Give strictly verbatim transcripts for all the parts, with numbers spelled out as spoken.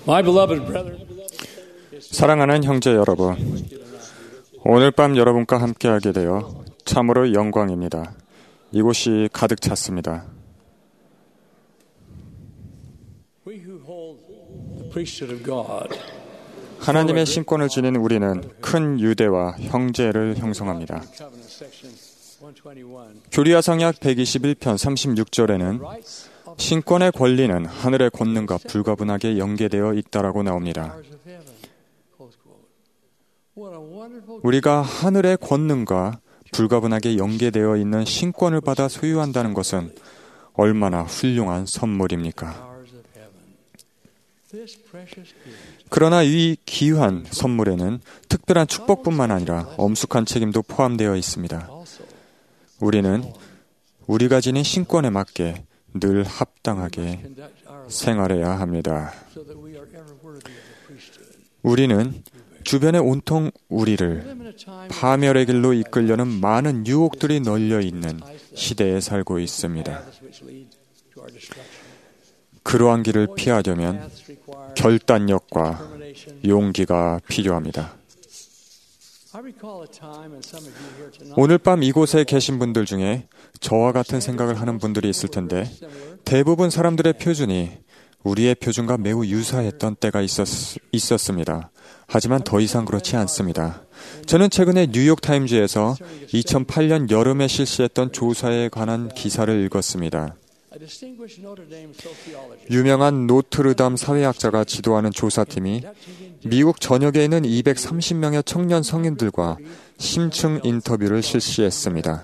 My beloved brethren, 사랑하는 형제 여러분, 오늘 밤 여러분과 함께하게 되어 참으로 영광입니다. 이곳이 가득 찼습니다. we who hold the priesthood of God 하나님의 신권을 지닌 우리는 큰 유대와 형제를 형성합니다. covenant section one twenty-one. 교리야상약 백이십일 편 삼십육 절에는 신권의 권리는 하늘의 권능과 불가분하게 연계되어 있다라고 나옵니다. Powers of heaven. Close quote. What a wonderful 우리가 하늘의 권능과 불가분하게 연계되어 있는 신권을 받아 소유한다는 것은 얼마나 훌륭한 선물입니까? powers of heaven. This precious gift 그러나 이 귀한 선물에는 특별한 축복뿐만 아니라 엄숙한 책임도 포함되어 있습니다. also 우리는 우리가 지닌 신권에 맞게 늘 합당하게 conduct our life 생활해야 합니다. so that we are ever worthy of the priesthood. 우리는 주변의 온통 우리를 Limited time 파멸의 길로 이끌려는 많은 유혹들이 널려 있는 시대에 살고 있습니다. paths which lead to our destruction. 그러한 길을 피하려면 Paths require 결단력과 determination. 용기가 필요합니다. I recall a time, and some of you here tonight, 오늘 밤 이곳에 계신 분들 중에 저와 같은 생각을 하는 분들이 있을 텐데 대부분 사람들의 표준이 우리의 표준과 매우 유사했던 때가 있었, 있었습니다. 하지만 더 이상 그렇지 않습니다. 저는 최근에 뉴욕타임즈에서 이천팔 년 여름에 실시했던 조사에 관한 기사를 읽었습니다. a distinguished Notre Dame sociologist 유명한 노트르담 사회학자가 지도하는 조사팀이 미국 전역에 있는 이백삼십 명의 청년 성인들과 심층 인터뷰를 실시했습니다.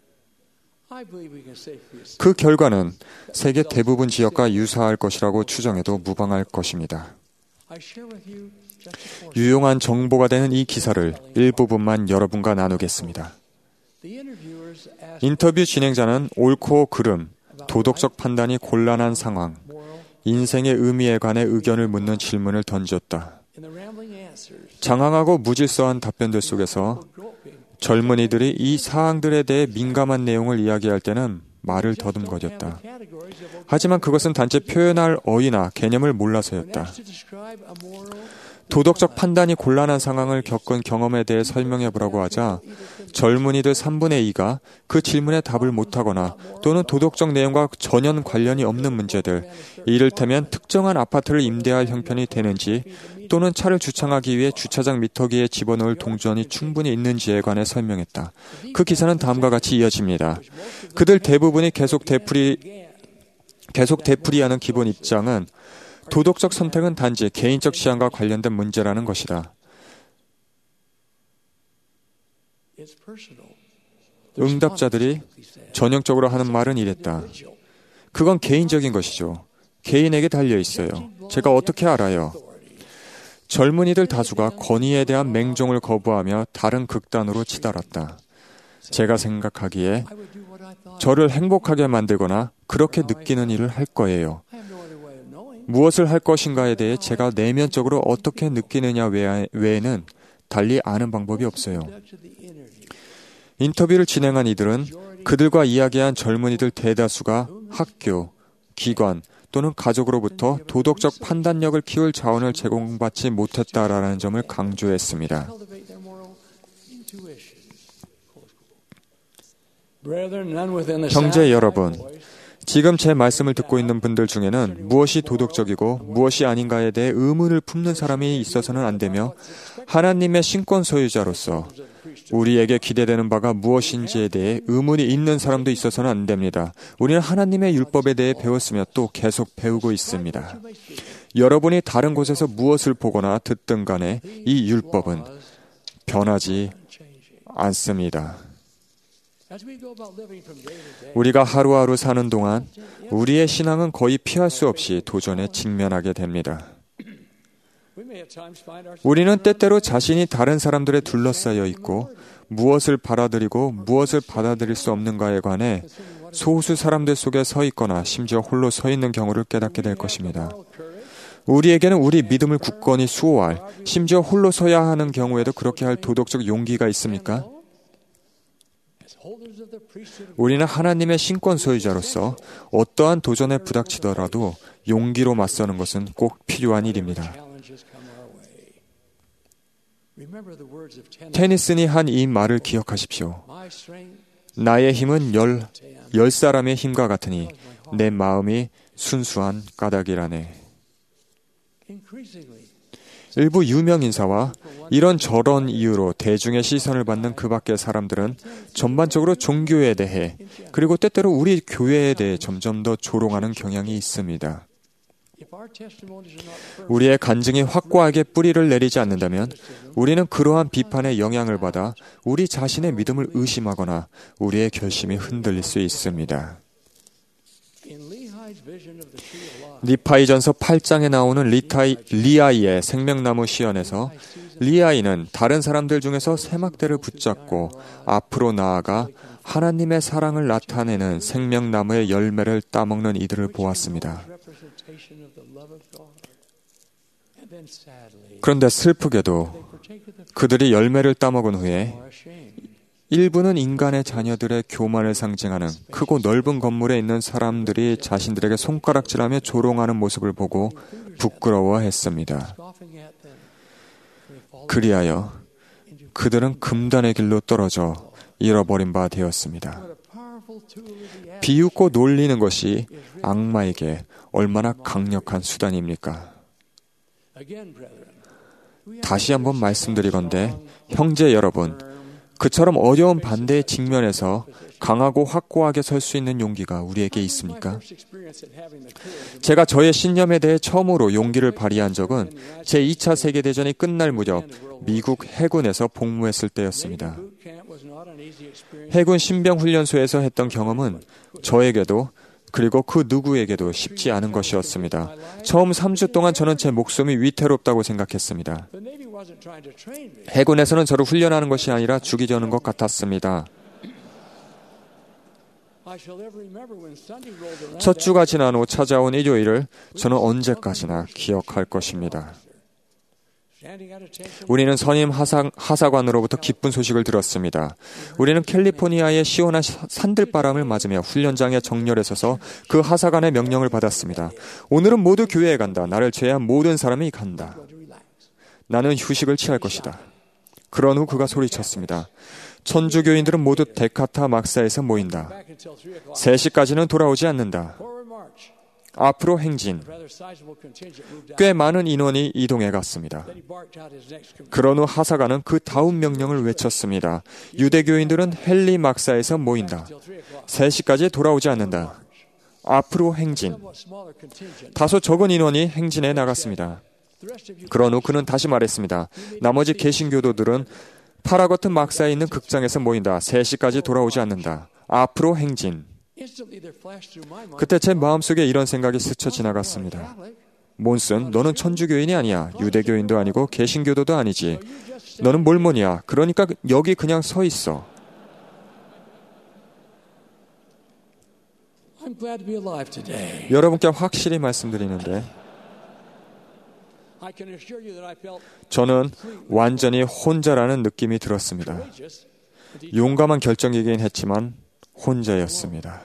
I believe we can safely assume 그 결과는 세계 대부분 지역과 유사할 것이라고 추정해도 무방할 것입니다. I share with you just a portion. 유용한 정보가 되는 이 기사를 일부분만 여러분과 나누겠습니다. The interviewers asked 인터뷰 진행자는 옳고 그름, 도덕적 판단이 곤란한 상황, moral 인생의 의미에 관해 의견을 묻는 질문을 던졌다. in the rambling answers 장황하고 무질서한 답변들 속에서 groping 젊은이들이 이 사항들에 대해 민감한 내용을 이야기할 때는 말을 더듬거렸다. categories of 하지만 그것은 단지 표현할 어휘나 개념을 몰라서였다. to describe a moral 도덕적 판단이 곤란한 상황을 겪은 경험에 대해 설명해보라고 하자 젊은이들 삼분의 이가 그 질문에 답을 못하거나 또는 도덕적 내용과 전혀 관련이 없는 문제들, 이를테면 특정한 아파트를 임대할 형편이 되는지 또는 차를 주차하기 위해 주차장 미터기에 집어넣을 동전이 충분히 있는지에 관해 설명했다. 그 기사는 다음과 같이 이어집니다. 그들 대부분이 계속 되풀이, 계속 되풀이하는 기본 입장은 도덕적 선택은 단지 개인적 취향과 관련된 문제라는 것이다. it's personal. 응답자들이 전형적으로 하는 말은 이랬다. 그건 개인적인 것이죠. 개인에게 달려 있어요. 제가 어떻게 알아요? 젊은이들 다수가 권위에 대한 맹종을 거부하며 다른 극단으로 치달았다. 제가 생각하기에 I would do what I thought. 저를 행복하게 만들거나 그렇게 느끼는 일을 할 거예요. I have no other way of knowing. 무엇을 할 것인가에 대해 제가 내면적으로 어떻게 느끼느냐 외- 외에는 달리 아는 방법이 없어요. Conducted the interview. 인터뷰를 진행한 이들은 그들과 이야기한 젊은이들 대다수가 학교, 기관 또는 가족으로부터 도덕적 판단력을 키울 자원을 제공받지 못했다라는 점을 강조했습니다. Cultivate their moral intuition. Close quote. Brethren, none within the 형제 sound of 여러분, my voice 지금 제 말씀을 듣고 있는 분들 중에는 무엇이 도덕적이고 무엇이 아닌가에 대해 의문을 품는 사람이 있어서는 안 되며 하나님의 신권 소유자로서 우리에게 기대되는 바가 무엇인지에 대해 의문이 있는 사람도 있어서는 안 됩니다. 우리는 하나님의 율법에 대해 배웠으며 또 계속 배우고 있습니다. 여러분이 다른 곳에서 무엇을 보거나 듣든 간에 이 율법은 변하지 않습니다. as we go about living from day to day. 우리가 하루하루 사는 동안 우리의 신앙은 거의 피할 수 없이 도전에 직면하게 됩니다. We may at times find ourselves 우리는 때때로 자신이 다른 사람들에 둘러싸여 있고 무엇을 받아들이고 무엇을 받아들일 수 없는가에 관해 소수 사람들 속에 서 있거나 심지어 홀로 서 있는 경우를 깨닫게 될 것입니다. 우리에게는 우리 믿음을 굳건히 수호할, 심지어 홀로 서야 하는 경우에도 그렇게 할 도덕적 용기가 있습니까? as 우리는 하나님의 신권 소유자로서 어떠한 도전에 부닥치더라도 용기로 맞서는 것은 꼭 필요한 일입니다. 테니슨이 한 이 말을 기억하십시오. 나의 힘은 열, 열 사람의 힘과 같으니 내 마음이 순수한 까닭이라네. 일부 유명 인사와 이런 저런 이유로 대중의 시선을 받는 그 밖의 사람들은 전반적으로 종교에 대해 그리고 때때로 우리 교회에 대해 점점 더 조롱하는 경향이 있습니다. 우리의 간증이 확고하게 뿌리를 내리지 않는다면 우리는 그러한 비판의 영향을 받아 우리 자신의 믿음을 의심하거나 우리의 결심이 흔들릴 수 있습니다. 니파이전서 팔 장에 나오는 리타이, 리아이의 생명나무 시연에서 리아이는 다른 사람들 중에서 세막대를 붙잡고 앞으로 나아가 하나님의 사랑을 나타내는 생명나무의 열매를 따먹는 이들을 보았습니다. 그런데 슬프게도 그들이 열매를 따먹은 후에 일부는 인간의 자녀들의 교만을 상징하는 크고 넓은 건물에 있는 사람들이 자신들에게 손가락질하며 조롱하는 모습을 보고 부끄러워했습니다. 그리하여 그들은 금단의 길로 떨어져 잃어버린 바 되었습니다. 비웃고 놀리는 것이 악마에게 얼마나 강력한 수단입니까? 다시 한번 말씀드리건대 형제 여러분, 그처럼 어려운 반대의 직면에서 강하고 확고하게 설 수 있는 용기가 우리에게 있습니까? 제가 저의 신념에 대해 처음으로 용기를 발휘한 적은 제이 차 세계대전이 끝날 무렵 미국 해군에서 복무했을 때였습니다. 해군 신병훈련소에서 했던 경험은 저에게도 그리고 그 누구에게도 쉽지 않은 것이었습니다. 처음 삼 주 동안 저는 제 목숨이 위태롭다고 생각했습니다. 해군에서는 저를 훈련하는 것이 아니라 죽이려는 것 같았습니다. 첫 주가 지난 후 찾아온 일요일을 저는 언제까지나 기억할 것입니다. 우리는 선임 하사, 하사관으로부터 기쁜 소식을 들었습니다. 우리는 캘리포니아의 시원한 산들바람을 맞으며 훈련장에 정렬에 서서 그 하사관의 명령을 받았습니다. 오늘은 모두 교회에 간다. 나를 제외한 모든 사람이 간다. 나는 휴식을 취할 것이다. 그런 후 그가 소리쳤습니다. 천주교인들은 모두 데카타 막사에서 모인다. 세 시까지는 돌아오지 않는다. 앞으로 행진. 꽤 많은 인원이 이동해 갔습니다. 그런 후 하사관은 그 다음 명령을 외쳤습니다. 유대교인들은 헨리 막사에서 모인다. 세 시까지 돌아오지 않는다. 앞으로 행진. 다소 적은 인원이 행진해 나갔습니다. 그런 후 그는 다시 말했습니다. 나머지 개신교도들은 파라거튼 막사에 있는 극장에서 모인다. 세 시까지 돌아오지 않는다. 앞으로 행진. 그때 제 마음속에 이런 생각이 스쳐 지나갔습니다. 몬슨, 너는 천주교인이 아니야. 유대교인도 아니고 개신교도도 아니지. 너는 몰몬이야. 그러니까 여기 그냥 서 있어. 여러분께 확실히 말씀드리는데 저는 완전히 혼자라는 느낌이 들었습니다. 용감한 결정이긴 했지만 혼자였습니다.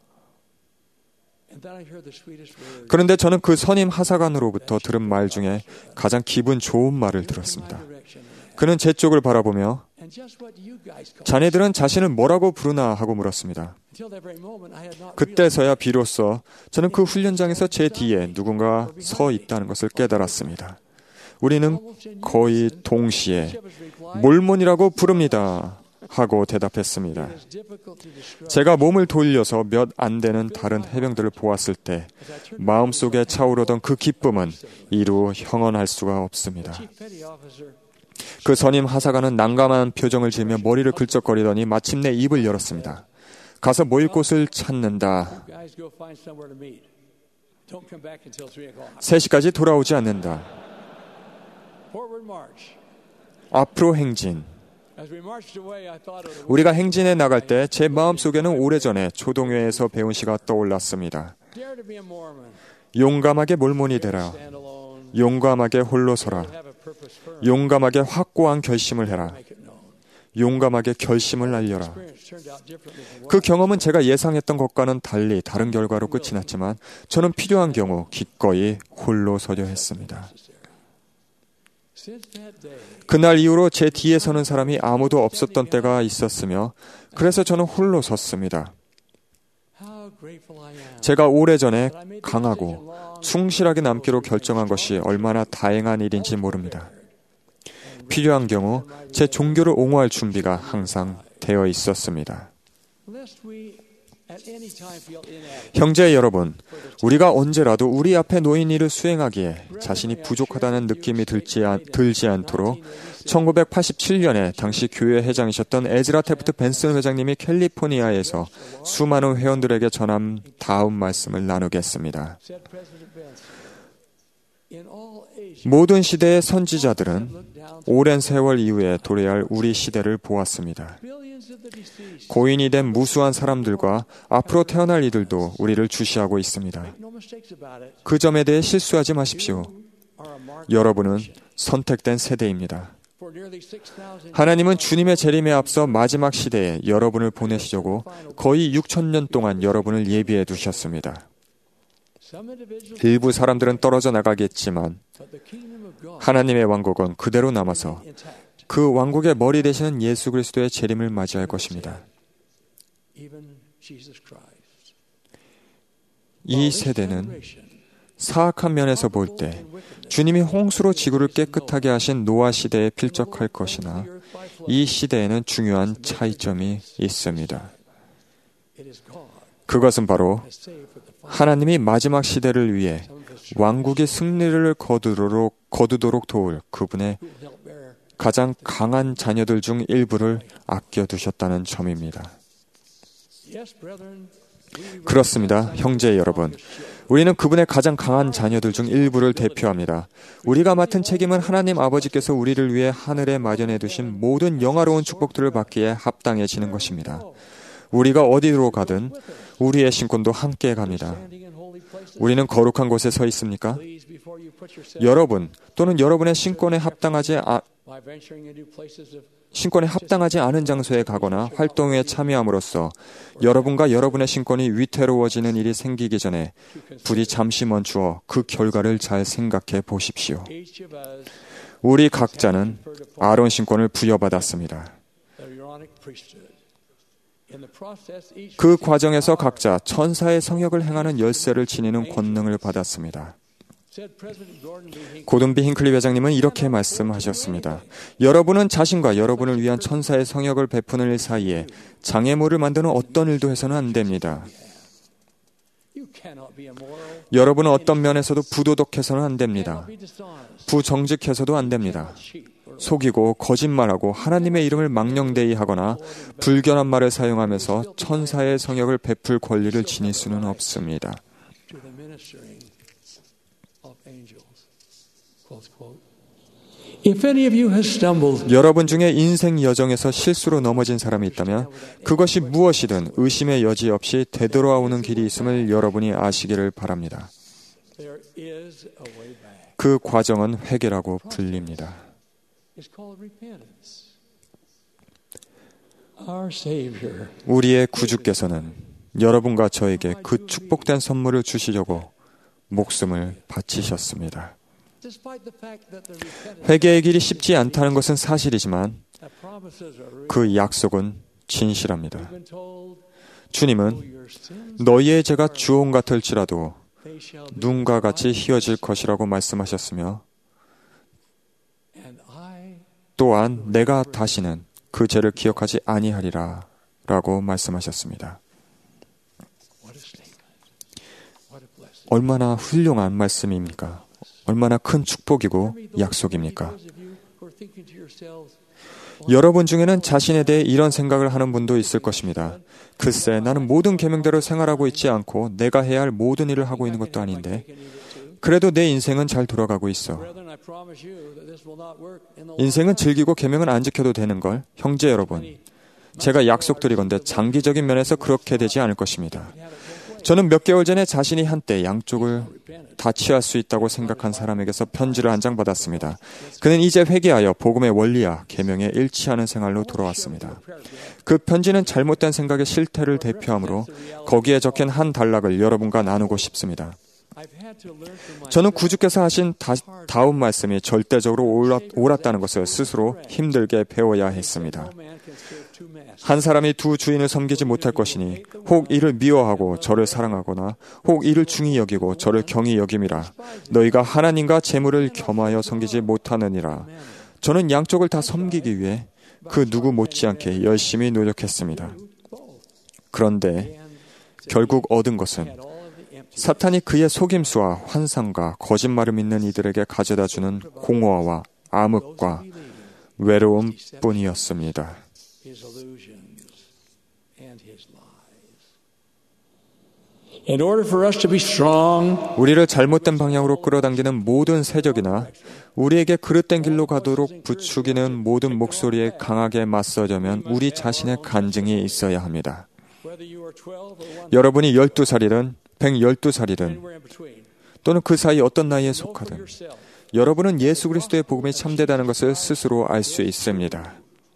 그런데 저는 그 선임 하사관으로부터 들은 말 중에 가장 기분 좋은 말을 들었습니다. 그는 제 쪽을 바라보며 자네들은 자신을 뭐라고 부르나 하고 물었습니다. 그때서야 비로소 저는 그 훈련장에서 제 뒤에 누군가 서 있다는 것을 깨달았습니다. 우리는 거의 동시에 몰몬이라고 부릅니다 하고 대답했습니다. 제가 몸을 돌려서 몇 안 되는 다른 해병들을 보았을 때 마음속에 차오르던 그 기쁨은 이루 형언할 수가 없습니다. 그 선임 하사관은 난감한 표정을 지으며 머리를 긁적거리더니 마침내 입을 열었습니다. 가서 모일 곳을 찾는다. 세 시까지 돌아오지 않는다. 앞으로 행진. 우리가 행진해 나갈 때 제 마음속에는 오래전에 초동회에서 배운 시가 떠올랐습니다. 용감하게 몰몬이 되라. 용감하게 홀로 서라. 용감하게 확고한 결심을 해라. 용감하게 결심을 날려라. 그 경험은 제가 예상했던 것과는 달리 다른 결과로 끝이 났지만 저는 필요한 경우 기꺼이 홀로 서려 했습니다. 그날 이후로 제 뒤에 서는 사람이 아무도 없었던 때가 있었으며 그래서 저는 홀로 섰습니다. 제가 오래전에 강하고 충실하게 남기로 결정한 것이 얼마나 다행한 일인지 모릅니다. 필요한 경우 제 종교를 옹호할 준비가 항상 되어 있었습니다. 형제 여러분, 우리가 언제라도 우리 앞에 놓인 일을 수행하기에 자신이 부족하다는 느낌이 들지, 않, 들지 않도록 천구백팔십칠 년에 당시 교회 회장이셨던 에즈라 테프트 벤슨 회장님이 캘리포니아에서 수많은 회원들에게 전한 다음 말씀을 나누겠습니다. 모든 시대의 선지자들은 오랜 세월 이후에 도래할 우리 시대를 보았습니다. 고인이 된 무수한 사람들과 앞으로 태어날 이들도 우리를 주시하고 있습니다. 그 점에 대해 실수하지 마십시오. 여러분은 선택된 세대입니다. 하나님은 주님의 재림에 앞서 마지막 시대에 여러분을 보내시려고 거의 육천 년 동안 여러분을 예비해 두셨습니다. 일부 사람들은 떨어져 나가겠지만 하나님의 왕국은 그대로 남아서 그 왕국의 머리 되시는 예수 그리스도의 재림을 맞이할 것입니다. 이 세대는 사악한 면에서 볼 때 주님이 홍수로 지구를 깨끗하게 하신 노아 시대에 필적할 것이나 이 시대에는 중요한 차이점이 있습니다. 그것은 바로 하나님이 마지막 시대를 위해 왕국의 승리를 거두도록, 거두도록 도울 그분의 가장 강한 자녀들 중 일부를 아껴두셨다는 점입니다. 그렇습니다, 형제 여러분. 우리는 그분의 가장 강한 자녀들 중 일부를 대표합니다. 우리가 맡은 책임은 하나님 아버지께서 우리를 위해 하늘에 마련해 두신 모든 영화로운 축복들을 받기에 합당해지는 것입니다. 우리가 어디로 가든 우리의 신권도 함께 갑니다. 우리는 거룩한 곳에 서 있습니까? 여러분 또는 여러분의 신권에 합당하지 아, 신권에 합당하지 않은 장소에 가거나 활동에 참여함으로써 여러분과 여러분의 신권이 위태로워지는 일이 생기기 전에 부디 잠시 멈추어 그 결과를 잘 생각해 보십시오. 우리 각자는 아론 신권을 부여받았습니다. 그 과정에서 각자 천사의 성역을 행하는 열쇠를 지니는 권능을 받았습니다. 고든 비 힌클리 회장님은 이렇게 말씀하셨습니다. 여러분은 자신과 여러분을 위한 천사의 성역을 베푸는 일 사이에 장애물을 만드는 어떤 일도 해서는 안 됩니다. 여러분은 어떤 면에서도 부도덕해서는 안 됩니다. 부정직해서도 안 됩니다. 속이고 거짓말하고 하나님의 이름을 망령되이 하거나 불견한 말을 사용하면서 천사의 성역을 베풀 권리를 지닐 수는 없습니다. 여러분 중에 인생 여정에서 실수로 넘어진 사람이 있다면 그것이 무엇이든 의심의 여지 없이 되돌아오는 길이 있음을 여러분이 아시기를 바랍니다. 그 과정은 회개라고 불립니다. 우리의 구주께서는 여러분과 저에게 그 축복된 선물을 주시려고 목숨을 바치셨습니다. 회개의 길이 쉽지 않다는 것은 사실이지만 그 약속은 진실합니다. 주님은 너희의 죄가 주홍 같을지라도 눈과 같이 희어질 것이라고 말씀하셨으며 또한 내가 다시는 그 죄를 기억하지 아니하리라 라고 말씀하셨습니다. 얼마나 훌륭한 말씀입니까? 얼마나 큰 축복이고 약속입니까? 여러분 중에는 자신에 대해 이런 생각을 하는 분도 있을 것입니다. 글쎄, 나는 모든 계명대로 생활하고 있지 않고 내가 해야 할 모든 일을 하고 있는 것도 아닌데 그래도 내 인생은 잘 돌아가고 있어. 인생은 즐기고 계명은 안 지켜도 되는 걸. 형제 여러분, 제가 약속드리건대 장기적인 면에서 그렇게 되지 않을 것입니다. 저는 몇 개월 전에 자신이 한때 양쪽을 다 취할 수 있다고 생각한 사람에게서 편지를 한 장 받았습니다. 그는 이제 회개하여 복음의 원리와 계명에 일치하는 생활로 돌아왔습니다. 그 편지는 잘못된 생각의 실태를 대표하므로 거기에 적힌 한 단락을 여러분과 나누고 싶습니다. 저는 구주께서 하신 다, 다음 말씀이 절대적으로 옳았, 옳았다는 것을 스스로 힘들게 배워야 했습니다. 한 사람이 두 주인을 섬기지 못할 것이니 혹 이를 미워하고 저를 사랑하거나 혹 이를 중히 여기고 저를 경히 여김이라. 너희가 하나님과 재물을 겸하여 섬기지 못하느니라. 저는 양쪽을 다 섬기기 위해 그 누구 못지않게 열심히 노력했습니다. 그런데 결국 얻은 것은 사탄이 그의 속임수와 환상과 거짓말을 믿는 이들에게 가져다주는 공허와 암흑과 외로움 뿐이었습니다. In order for us to be strong, 우리를 잘못된 방향으로 끌어당기는 모든 세력이나 우리에게 그릇된 길로 가도록 부추기는 모든 목소리에 강하게 맞서려면 우리 자신의 간증이 있어야 합니다. 여러분이 열두 살이든 백십이 살이든 또는 그 사이 어떤 나이에 속하든 여러분은 예수 그리스도의 복음이 참되다는 것을 스스로 알 수 있습니다.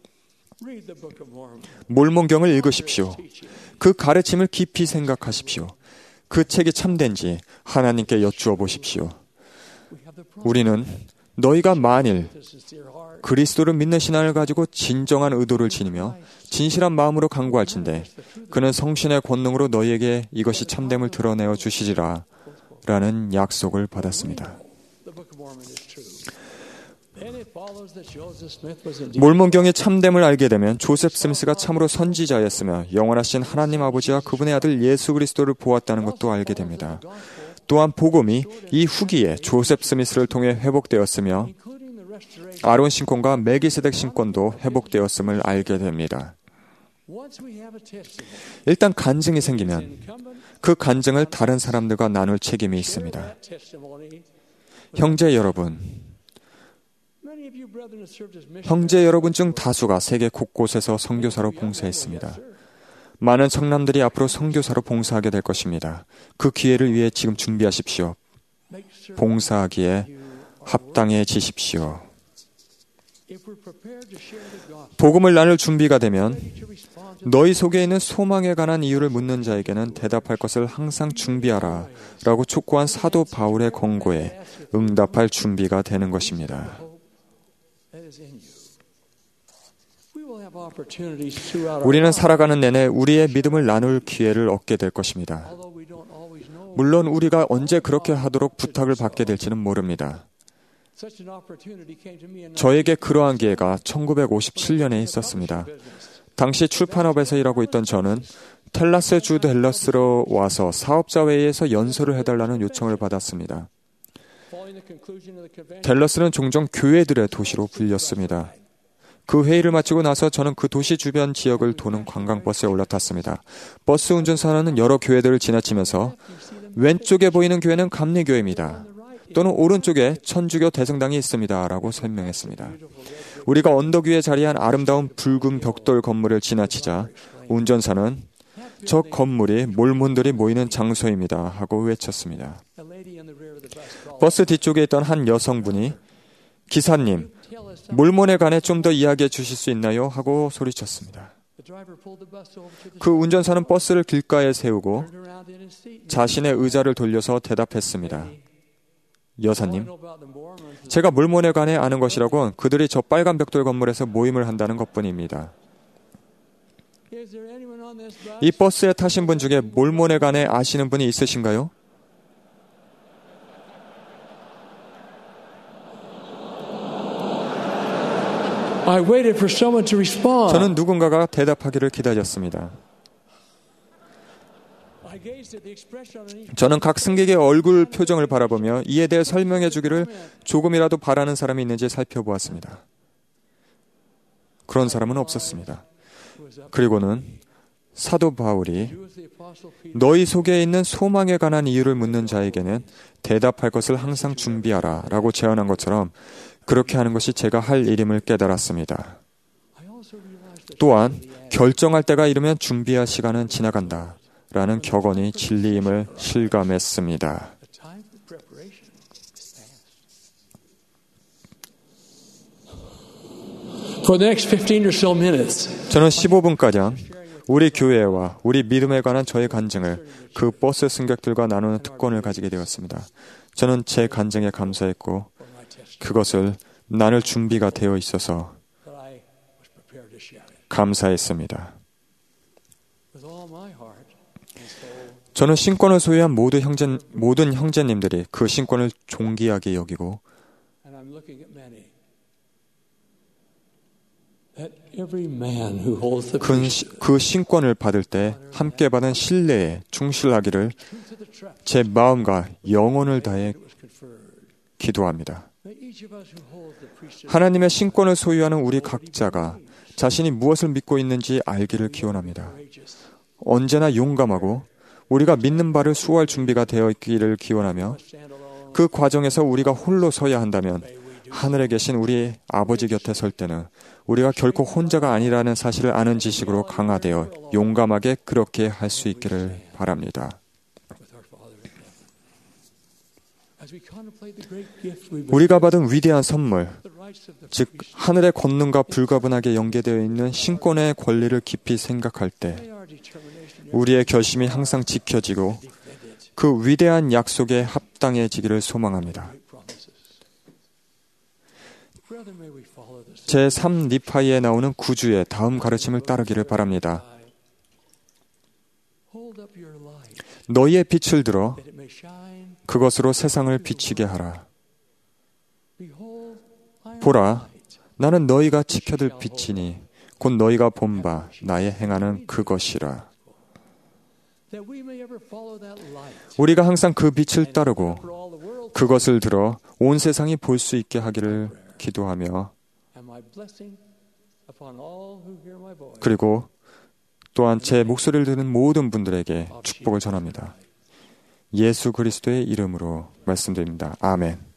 몰몬경을 읽으십시오. 그 가르침을 깊이 생각하십시오. 그 책이 참된지 하나님께 여쭈어 보십시오. 우리는 너희가 만일 그리스도를 믿는 신앙을 가지고 진정한 의도를 지니며 진실한 마음으로 간구할진대 그는 성신의 권능으로 너희에게 이것이 참됨을 드러내어 주시리라 라는 약속을 받았습니다. 몰몬경의 참됨을 알게 되면 조셉 스미스가 참으로 선지자였으며 영원하신 하나님 아버지와 그분의 아들 예수 그리스도를 보았다는 것도 알게 됩니다. 또한 복음이 이 후기에 조셉 스미스를 통해 회복되었으며 아론 신권과 멜기세덱 신권도 회복되었음을 알게 됩니다. 일단 간증이 생기면 그 간증을 다른 사람들과 나눌 책임이 있습니다. 형제 여러분, 형제 여러분 중 다수가 세계 곳곳에서 선교사로 봉사했습니다. 많은 청남들이 앞으로 선교사로 봉사하게 될 것입니다. 그 기회를 위해 지금 준비하십시오. 봉사하기에 합당해지십시오. 복음을 나눌 준비가 되면 너희 속에 있는 소망에 관한 이유를 묻는 자에게는 대답할 것을 항상 준비하라 라고 촉구한 사도 바울의 권고에 응답할 준비가 되는 것입니다. 우리는 살아가는 내내 우리의 믿음을 나눌 기회를 얻게 될 것입니다. 물론 우리가 언제 그렇게 하도록 부탁을 받게 될지는 모릅니다. 저에게 그러한 기회가 천구백오십칠 년에 있었습니다. 당시 출판업에서 일하고 있던 저는 텔라스 주 댈러스로 와서 사업자 회의에서 연설을 해달라는 요청을 받았습니다. 댈러스는 종종 교회들의 도시로 불렸습니다. 그 회의를 마치고 나서 저는 그 도시 주변 지역을 도는 관광버스에 올라탔습니다. 버스 운전사는 여러 교회들을 지나치면서 왼쪽에 보이는 교회는 감리교회입니다. 또는 오른쪽에 천주교 대성당이 있습니다. 라고 설명했습니다. 우리가 언덕 위에 자리한 아름다운 붉은 벽돌 건물을 지나치자 운전사는 저 건물이 몰몬들이 모이는 장소입니다. 하고 외쳤습니다. 버스 뒤쪽에 있던 한 여성분이 기사님, 몰몬에 관해 좀 더 이야기해 주실 수 있나요? 하고 소리쳤습니다. 그 운전사는 버스를 길가에 세우고 자신의 의자를 돌려서 대답했습니다. 여사님, 제가 몰몬에 관해 아는 것이라곤 그들이 저 빨간 벽돌 건물에서 모임을 한다는 것뿐입니다. 이 버스에 타신 분 중에 몰몬에 관해 아시는 분이 있으신가요? I waited for someone to respond. 저는 누군가가 대답하기를 기다렸습니다. 저는 각 승객의 얼굴 표정을 바라보며 이에 대해 설명해 주기를 조금이라도 바라는 사람이 있는지 살펴보았습니다. 그런 사람은 없었습니다. 그리고는 사도 바울이 너희 속에 있는 소망에 관한 이유를 묻는 자에게는 대답할 것을 항상 준비하라 라고 제안한 것처럼 그렇게 하는 것이 제가 할 일임을 깨달았습니다. 또한 결정할 때가 이르면 준비할 시간은 지나간다 라는 격언이 진리임을 실감했습니다. The time for preparation is past. For the next fifteen or so minutes, 저는 십오 분가량 우리 교회와 우리 믿음에 관한 저의 간증을 그 버스 승객들과 나누는 특권을 가지게 되었습니다. 저는 제 간증에 감사했고 for my testimony, 그것을 나눌 준비가 되어 있어서 that I was prepared to share it. 감사했습니다. With all my heart and soul, 저는 신권을 소유한 모든 형제, 모든 형제님들이 그 신권을 존귀하게 여기고 and I'm looking at many, that every man who holds the 그, 시- 그 신권을 받을 때 함께 받은 신뢰에 충실하기를 truth of the trust 제 마음과 영혼을 다해 that was conferred, 기도합니다. may each of us who holds the priesthood 하나님의 신권을 소유하는 우리 각자가 자신이 무엇을 믿고 있는지 알기를 기원합니다. courageous, 언제나 용감하고 우리가 믿는 바를 수호할 준비가 되어 있기를 기원하며 stand alone, 그 과정에서 우리가 홀로 서야 한다면 하늘에 계신 우리 아버지 곁에 설 때는 우리가 결코 혼자가 아니라는 사실을 아는 지식으로 강화되어 용감하게 그렇게 할 수 있기를 바랍니다. with our Father in heaven. As we contemplate the great gift we've been 우리가 받은 위대한 선물, the rights of the 즉 priesthood, 하늘의 권능과 불가분하게 연계되어 있는 신권의 권리를 깊이 생각할 때 may our determination 우리의 결심이 항상 지켜지고 defend it, 그 위대한 약속에 합당해지기를 소망합니다. great promises. Brother, may we follow this. 제삼 니파이에 나오는 구주의 다음 가르침을 따르기를 바랍니다. Hold up your light, 너희의 빛을 들어 that it may shine. 그것으로 세상을 비치게 하라. Behold, I am 보라, light. 나는 너희가 지켜들 빛이니 곧 너희가 본 바 나의 행하는 그것이라. That we may ever follow that light. 우리가 항상 그 빛을 따르고 For all the world, 그것을 들어 온 세상이 볼 수 있게 하기를 기도하며 and my blessing upon all who hear my voice. 그리고 또한 제 목소리를 듣는 모든 분들에게 축복을 전합니다. 예수 그리스도의 이름으로 말씀드립니다. 아멘.